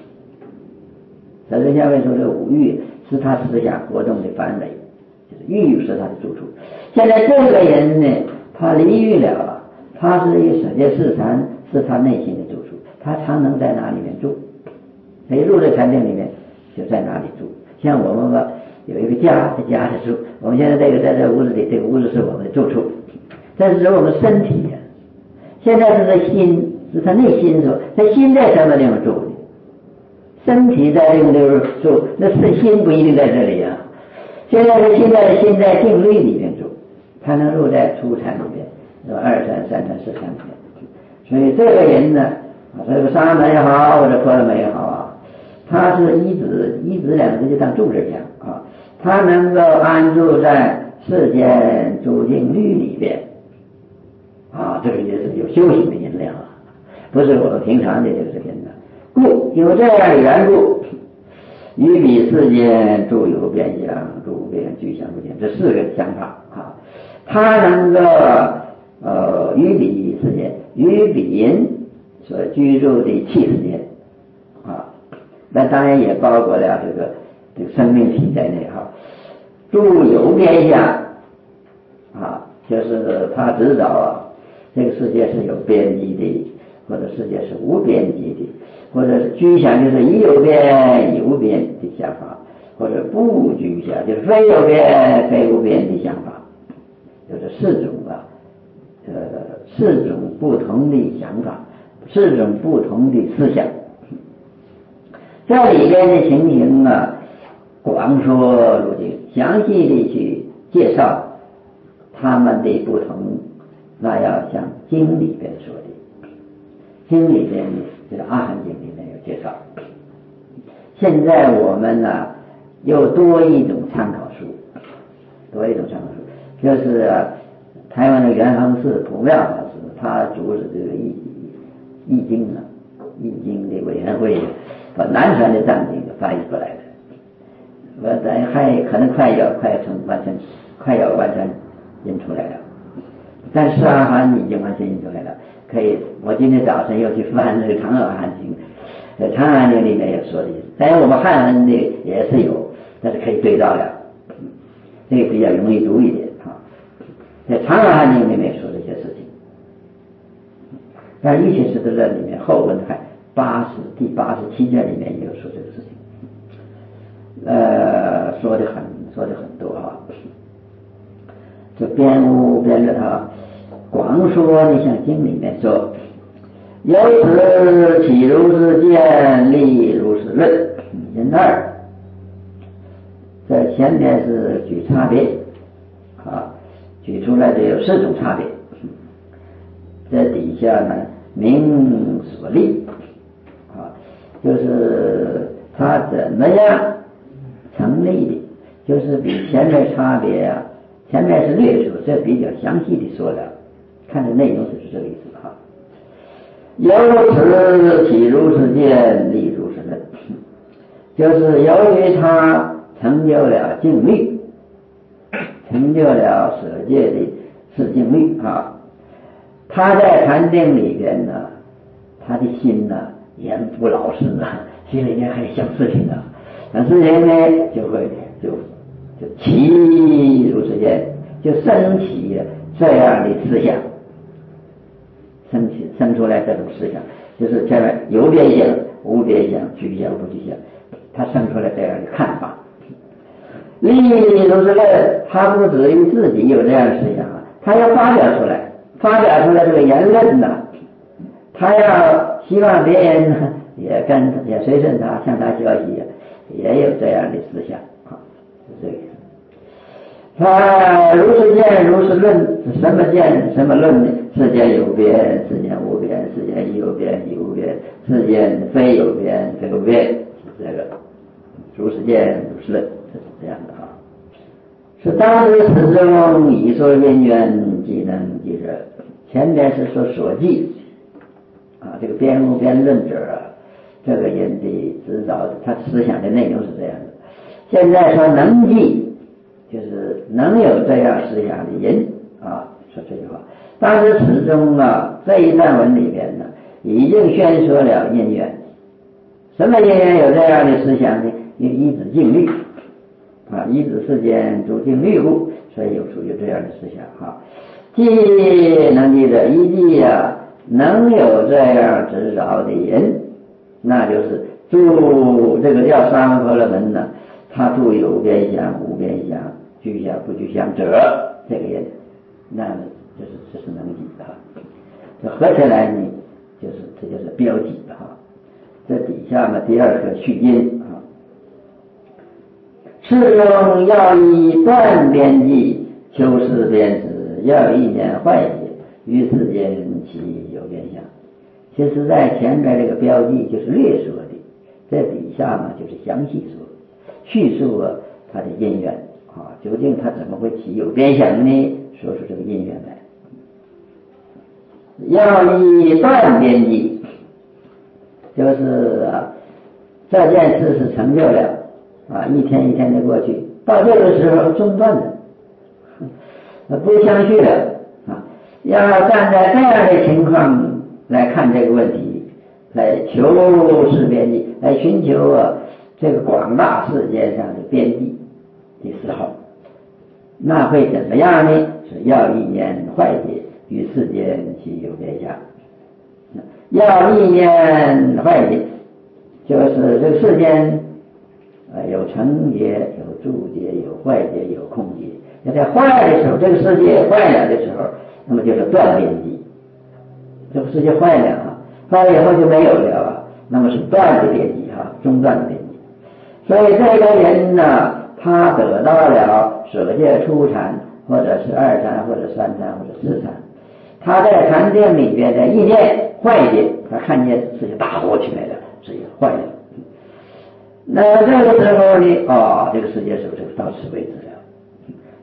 这是下面说这五欲是他思想活动的范围，就是欲是他的住处。现在这个人呢，他离欲了，他是以舍戒四禅是他内心的住处，他常能在那里面住，他一入这禅定里面就在那里住。像我们吧有一个家，在家里住，我们现在这个在这屋子里，这个屋子是我们的住处，这是我们身体呀、啊。现在是他心，是他内心住，他心在什么地方住呢？身体在这个地方住，那是心不一定在这里啊。现在是心在心在定律里面住，他能入在初禅里面，是吧？二禅、三禅、四禅里面。所以这个人呢，啊，这个沙门也好，或者婆罗门也好啊，他是依止，依止两个字就当住着讲啊，他能够安住在世间诸境律里边啊，这个也是有修行的因量啊，不是我们平常的这个人呢。故有这样的缘故，于彼世间诸有边相、诸无边、具相不见，这四个想法啊，他能够呃于彼世间，于彼人所居住的气世间啊，那当然也包括了这个这个生命体在内哈。诸有边相啊，就是他知道啊，这个世界是有边际的，或者世界是无边际的，或者是居相，就是已有边已无边的想法，或者不居相，就是非有边非无边的想法，有这四种啊，呃，四种不同的想法，四种不同的思想。这里边的情形啊，广说如经，详细的去介绍他们的不同，那要像经里边说的，经里边这个阿含经里面有介绍。现在我们呢、啊、又多一种参考书， 多一种常住，就是啊，台湾的元亨寺普妙法师，他主持这个易易经啊，易经的委员会，把南传的藏经翻译过来的。我咱还可能快要快成完成，快要完全印出来了。但是阿含已经完全印出来了，可以。我今天早晨又去翻那个长阿含经，在长阿含经里面也说的，当然我们汉文的也是有，但是可以对照了，这个比较容易读一点啊。在长阿含经里面说这些事情，但是《一切师德论》里面后文还八十第八十七卷里面也有说这个事情。呃，说的很说的很多啊，这编无编论啊，光说你像经里面说，由此起如是见，立如是论，因二。这前面是举差别啊，举出来的有四种差别。这底下呢，明所立啊，就是他怎么样成立的，就是比前面差别啊，前面是略说，这比较详细的说了，看这内容就是这个意思哈。由此起如是见，立如是论，就是由于他成就了静虑，成就了舍戒的四静虑啊，他在禅定里边呢，他的心呢也不老实啊，心里面还想事情啊。想事情呢，就会就就起如是见，就生起这样的思想，生起生出来这种思想，就是这样有边相、无边相、具相、不具相，他生出来这样的看法。立如是论，他不止于自己有这样的思想啊，他要发表出来，发表出来这个言论呢，他要希望别人呢也跟也随顺他，向他学习。也有这样的思想啊，是这个意思。他如是见，如是论，是什么见？什么论呢？世间有边，世间无边；世间亦有边，亦无边；世间非有边，非无边。是这个如是见，如是论，就是这样的啊。是当知始终以说因缘，即能即者。前面是说所记啊，这个边无边论者啊。这个人的指导，他思想的内容是这样的。现在说能记，就是能有这样思想的人啊，说这句话。当时始终啊，这一段文里边呢，已经宣说了因缘。什么因缘有这样的思想呢？因依止静虑啊，依止世间诸静虑故，所以有属于这样的思想哈。既能记者一记啊，能有这样指导的人。那就是住这个叫三摩罗门呢，他住有边相、无边相、具相、不具相者，这个人，那么就是这是能记的哈。这合起来呢，就是这就是标记哈。这底下嘛，第二个序音啊，是中要以断边际，求是边止，要意念坏解，于世间其有边相。其实在前面这个标记就是略说的，在底下嘛就是详细说，叙述啊它的因缘啊，究竟它怎么会起有边相呢？说出这个因缘来。要以断边际，就是啊这件事是成就了啊，一天一天的过去，到这个时候中断了，不相续了啊，要站在这样的情况来看这个问题，来求是边际，来寻求啊这个广大世界上的边际的时候，那会怎么样呢？是要意念坏解，与世间其有边相。要意念坏解，就是这个世间呃有成劫，有住劫，有坏劫，有空劫。那在坏的时候，这个世界坏了的时候，那么就是断边际。这个世界坏了啊，坏了以后就没有了啊，那么是断的边际哈，中断的边际。所以这个人呢，他得到了舍戒初禅，或者是二禅，或者三禅，或者四禅，他在禅定里边的意念坏解，他看见事情大火起来了，事情坏了。那这个时候呢，哦，这个世界是不是到此为止了？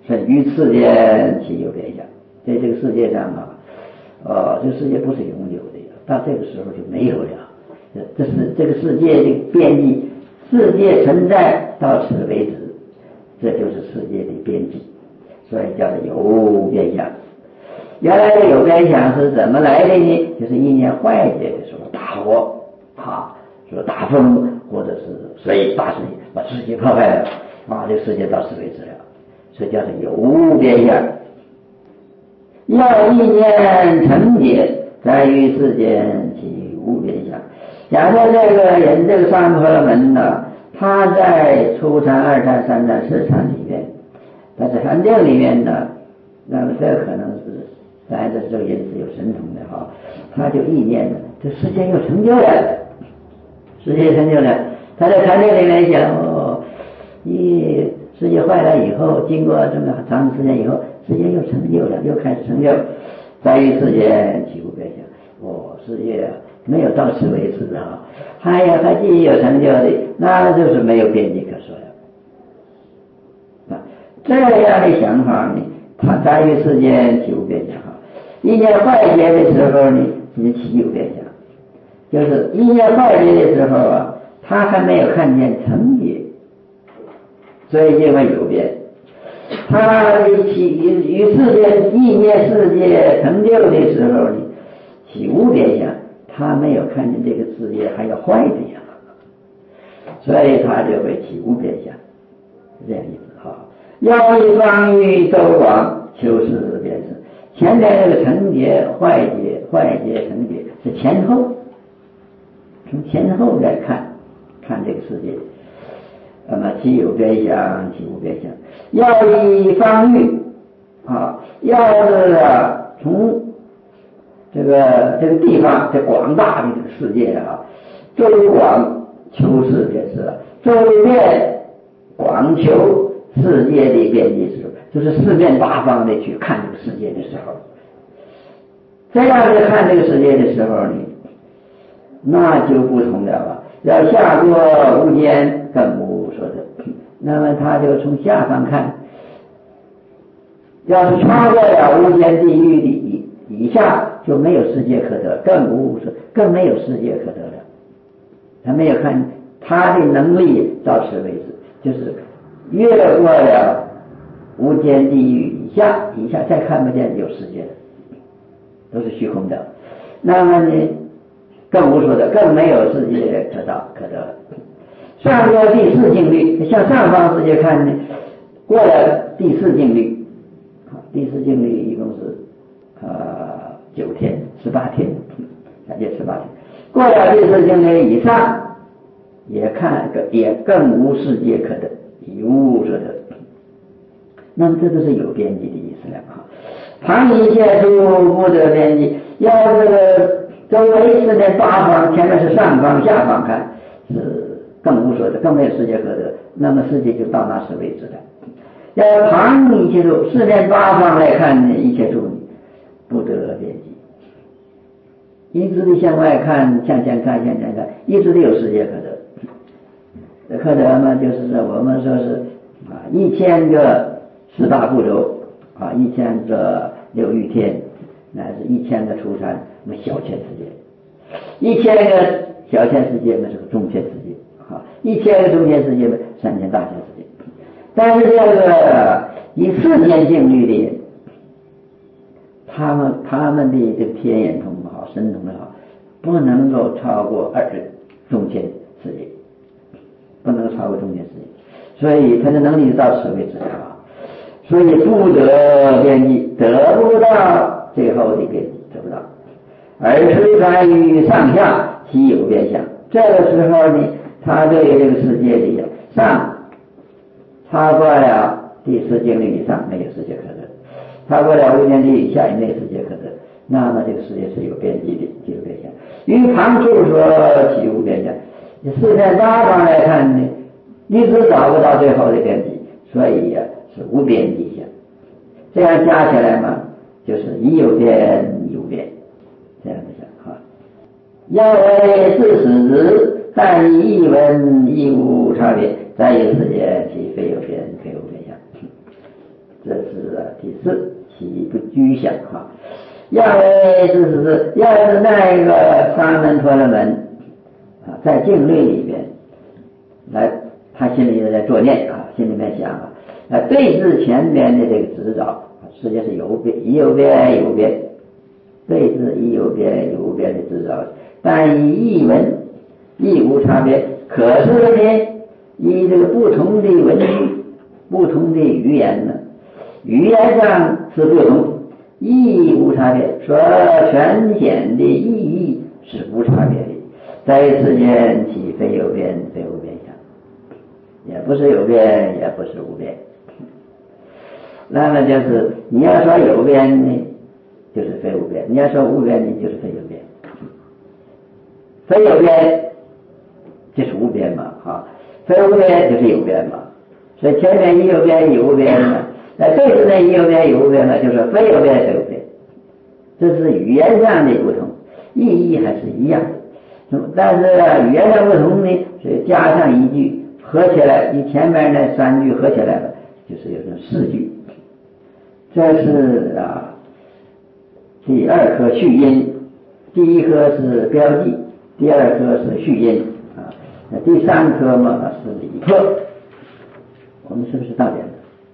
是于世间其有变相。在这个世界上啊，呃，这个世界不是永久的，到这个时候就没有了。这是这个世界的边际，世界存在到此为止，这就是世界的边际，所以叫做有变相。原来的有变相是怎么来的呢？就是一年坏结的时候，大火啊，说大风或者是水大水把世界破坏了啊，这个世界到此为止了，所以叫做有变相。要意念成解，在于世间其无变相。假设这个人这个三婆门呢，他在初禅、二禅、三禅、四禅里面，在这禅定里面呢，那么这可能是咱这这个人是有神通的哈，他就意念呢，这世界又成就了，世界成就了。他在禅定里面想，哦，一世界坏了以后，经过这么长时间以后，世界又成就了，又开始成就，在于世间其无变相。哦，世界没有到此为止啊，还有还继续有成就的，那就是没有边际可说了。啊，这样的想法呢，它在于世间其无变相。一念坏结的时候呢，你其有变相，就是一念坏结的时候啊，他还没有看见成结，所以因为有变。他其于世界意念世界成就的时候呢，其无变相，他没有看见这个世界还有坏的呀，所以他就会起无变相，这样意思哈。要一方域周广，求是变是。前面这个成结、坏结、坏结、成结是前后，从前后来看，看这个世界。那么其有变相，其无变相。要以方域啊，要是啊从这个这个地方，这广大的这个世界啊，周广求是便是了，周遍广求世界的边际时候，就是四面八方的去看这个世界的时候，这样的看这个世界的时候呢，那就不同了吧。要下过无间，更无所得。那么他就从下方看，要是超过了无间地狱的以以下，就没有世界可得，更无所，更没有世界可得了。他没有看他的能力到此为止，就是越过了无间地狱以下，以下再看不见有世界了，都是虚空的。那么呢，更无所得，更没有世界可到可得了。上过第四境律，向上方世界看呢，过了第四境律，第四境律一共是呃九天十八天，三界十八天。过了第四境律以上，也看也更无世界可得，一无所得。那么这都是有边际的意思了啊。旁一切处不得边际，要这个周围四面八方，前面是上方下方看是更无所得，更没有世界可得，那么世界就到那时为止了。要旁一切处，四面八方来看呢，一切处不得边际，一直的向外看，向前看，向前看，一直都有世界可得。可得嘛，就是我们说是啊，一千个十大部洲啊，一千个六欲天，乃是一千个初禅，那么小千世界，一千个小千世界，那是个中千世界啊，一千个中千世界呢，三千大千世界。但是这个以世间境律的，他们他们的这个天眼通好，神通好，不能够超过二十中千世界，不能超过中千世界，所以他的能力到此为止啊。所以不得边际，得不到最后的边际，得不到。而虽传于上下，其有边相。这个时候呢，他对这个世界的上超过了第四境律以上，没有世界可得；超过了无间地以下，也没有世界可得。那么这个世界是有边际的，就有边相。于旁处说其无边相，四面八方来看呢，一直找不到最后的边际，所以呀、啊、是无边际相。这样加起来嘛，就是一有边一无边，这样子想哈。要为是使之，但以一文一无差别，在于世界其非有边非无边相。这事，岂不居想哈？要是是是，要是那一个沙门婆罗门啊，在静虑里边来，他心里在作念啊，心里面想啊，啊对峙前边的这个指导，实际是有边一有边有边，对峙一有边有边的指导，但以译文亦无差别。可是呢，以这个不同的文句、不同的语言呢，语言上是不同。意义无差别，说全显的意义是无差别的，在世间岂非有边非无边相，也不是有边也不是无边。那么就是你要说有边呢，就是非无边；你要说无边呢，就是非有边。非有边就是无边嘛，哈，非无边就是有边嘛。所以前面一有边一无边嘛。在对峙呢，一有边有无边呢，就是非有边非有边，这是语言上的不同，意义还是一样的。但是语言上不同呢，是加上一句合起来，你前面那三句合起来了，就是有这四句。这是啊，第二颗序音，第一颗是标记，第二颗是序音啊，第三颗嘛是理破。我们是不是到点了？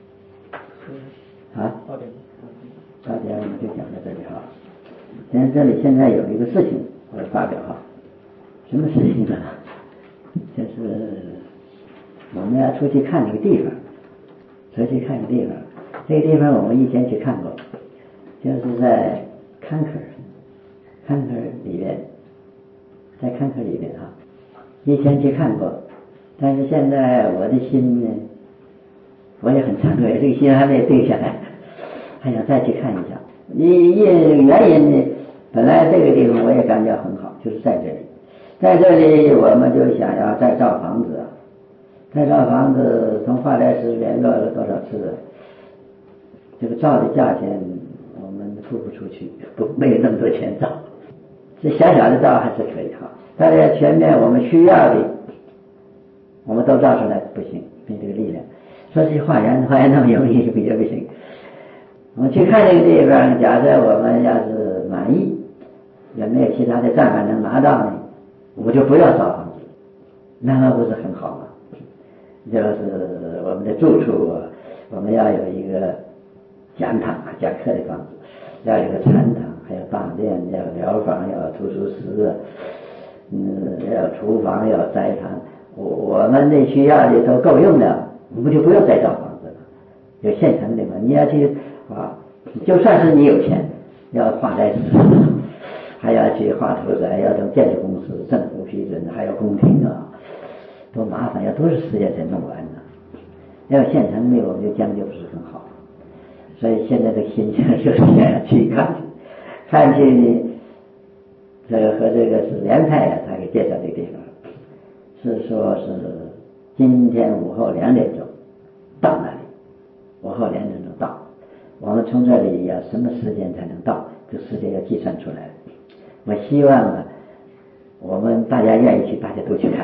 啊，到点，到点我们就讲到这里哈。现在这里现在有一个事情我要发表哈，什么事情呢？就是我们要出去看一个地方，出去看一个地方，这个地方我们以前去看过，就是在康克尔，康克尔里面，在康克尔里面哈，以前去看过，但是现在我的心呢，我也很惭愧，这个心还没有定下来。还想再去看一下，因因原因呢，本来这个地方我也感觉很好，就是在这里，在这里我们就想要再造房子，再造房子从华莱士联络了多少次，这个造的价钱我们付不出去，不没有那么多钱造，这小小的造还是可以哈，但是全面我们需要的，我们都造出来不行，没这个力量。说是化缘，化缘那么容易也不行。我们去看这个地方，假设我们要是满意，也没有其他的障碍能拿到呢，我们就不要造房子，那么不是很好吗？就是我们的住处，我们要有一个讲堂啊，讲课的房子，要有一个禅堂，还有大殿，要有疗房，要有图书室，嗯，要有厨房，要有斋堂，我我们的需要的都够用了，我们就不用再造房子了，有现成的嘛。你要去啊，就算是你有钱，要画在纸，还要去画图宅，要等建筑公司、政府批准，还要公厅啊，多麻烦，要多少时间才弄完呢？要现成的，我们就将就不是很好。所以现在的心情就是想要去看去，看去呢，这个和这个是联派啊，他给介绍这个地方，是说是今天午后两点钟到那里，午后两点钟到。我们从这里要什么时间才能到？这时间要计算出来。我希望啊，我们大家愿意去，大家都去看。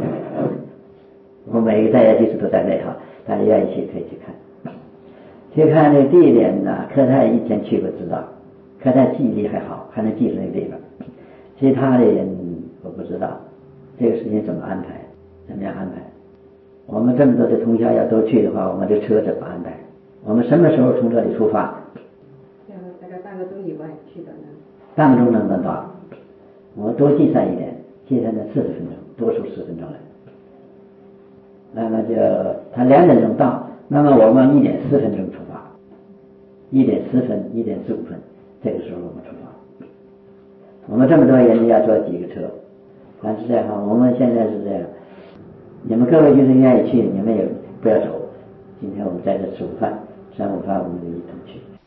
我每个大家记住都在内哈，大家愿意去可以去看。去看那个地点呢，柯太以前去过知道，柯太记忆力还好，还能记住那个地方。其他的人我不知道，这个事情怎么安排，怎么样安排？我们这么多的同学要都去的话，我们这车怎么安排？我们什么时候从这里出发？ 大概半个钟以外去的呢。 半个钟能不能到？我多计算一点，计算在四十分钟，多出十分钟来。那么就他两点钟到，那么我们一点十分钟出发，一点十分，一点十五分，这个时候我们出发。我们这么多人要坐几个车？但是这样，我们现在是这样，你们各位就是愿意去，你们也不要走。今天我们在这吃午饭，吃完午饭我们就一同去。